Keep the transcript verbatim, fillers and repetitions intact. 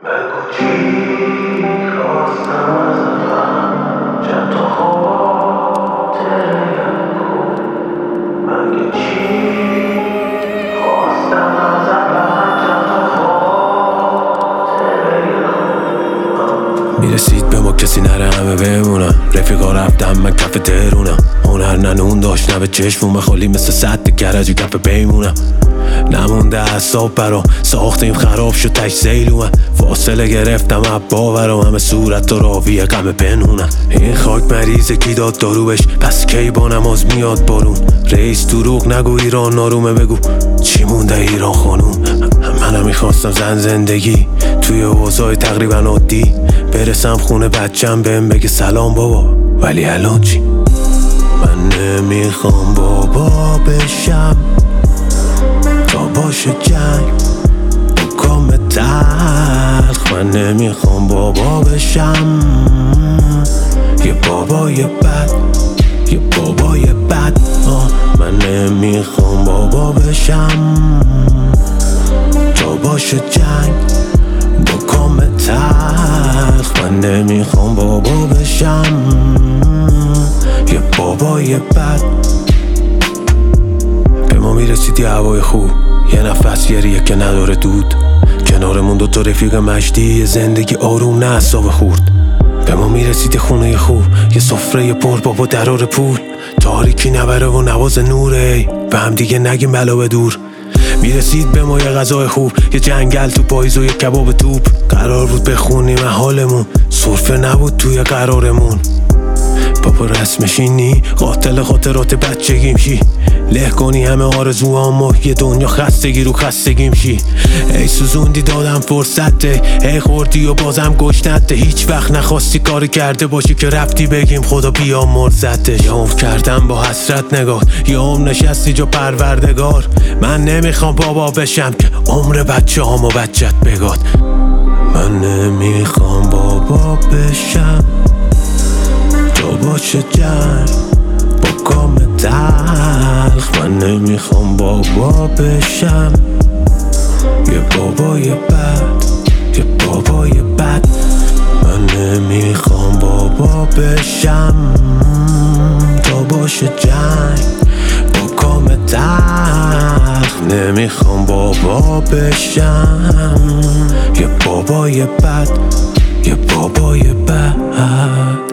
بگو چی خواستم ازت، چند تا خاطره خوب. مگه چی خواستم ازت، چند تا خاطره خوب. میرسید به ما کسی نره همه بمونن، رفیقا رفتم من کف ترونم. هنر ننون داشت نه به چشمون خالی مثل سد کرجی کف بیمونم. نمونده اعصاب برام ساختیم خراب شد تش زیل اومد. فاصله گرفتم اب باورم همه صورت و راویه غم پنهونم. این خاک مریضه کی داد دارو بش، پس کی با نماز میاد بارون. رئیس دروغ نگو ایران نارومه، بگو چی مونده ایران خانوم. منم میخواستم زن زندگی توی اوضاع تقریبا عادی، برسم خونه بچم بهم بگه سلام بابا، ولی الان چی؟ من نمیخوام بابا بشم تا باشه جنگ با کام تلخ. من نمیخوام بابا بشم یه بابای بد، یه بابای بد. آه من نمیخوام بابا بشم تا باشه جنگ با کام تلخ. من نمیخوام بابا بشم یه بابای بد. به ما میرسیدی هوای خوب، یه نفس گریه که نداره دود. کنارمون دوتا رفیق مجدی، یه زندگی آروم نه اعصاب خورد. به ما میرسیدی خونه خوب، یه سفره پر بابا درار پول. تاریکی نبره و نواز نوره، به هم دیگه نگیم بلا به دور. میرسید به ما یه غذای خوب، یه جنگل تو پاییز و یه کباب توپ. قرار بود بخونیم حالمون، سرفه نبود توی قرارمون. بابا رسمشینی قاتل خاطرات بچگیم شی، له کنی همه آرزوامو، یه دنیا خستگی رو خستگیم شی. ای سوزوندی دادم فرصته، ای خوردی و بازم گشنته. هیچ وقت نخواستی کاری کرده باشی که رفتی بگیم خدا بیا مرزته. یا عمر کردم با حسرت نگاه، یا عمر نشستی جا پروردگار. من نمیخوام بابا بشم که عمر بچه هامو بچت بگاد. من نمیخوام بابا بشم تا باشه جنگ با کام تلخ. من نمیخوام بابا بشم یه بابای بد، یه بابای بد. من نمیخوام بابا بشم تا باشه جنگ با کام تلخ. نمیخوام بابا بشم یه بابای بد، یه بابای بد.